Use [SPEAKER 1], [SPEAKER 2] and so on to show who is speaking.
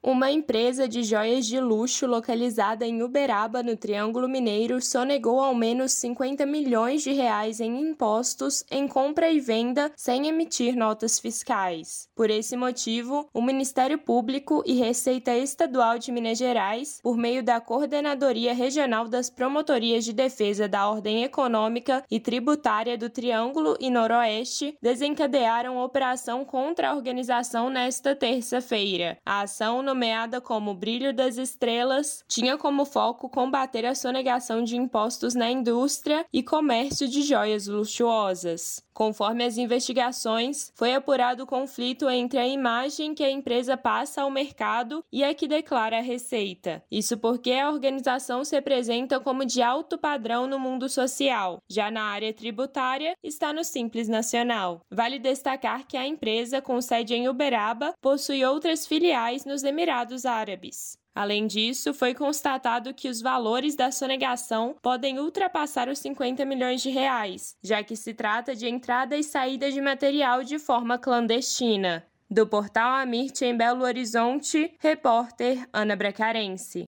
[SPEAKER 1] Uma empresa de joias de luxo localizada em Uberaba, no Triângulo Mineiro, sonegou ao menos R$ 50 milhões em impostos em compra e venda sem emitir notas fiscais. Por esse motivo, o Ministério Público e Receita Estadual de Minas Gerais, por meio da Coordenadoria Regional das Promotorias de Defesa da Ordem Econômica e Tributária do Triângulo e Noroeste, desencadearam operação contra a organização nesta terça-feira. A ação, nomeada como Brilho das Estrelas, tinha como foco combater a sonegação de impostos na indústria e comércio de joias luxuosas. Conforme as investigações, foi apurado o conflito entre a imagem que a empresa passa ao mercado e a que declara a Receita. Isso porque a organização se apresenta como de alto padrão no mundo social. Já na área tributária, está no Simples Nacional. Vale destacar que a empresa, com sede em Uberaba, possui outras filiais nos Emirados Árabes. Além disso, foi constatado que os valores da sonegação podem ultrapassar os R$ 50 milhões, já que se trata de entrada e saída de material de forma clandestina. Do portal Amirte, em Belo Horizonte, repórter Ana Bracarense.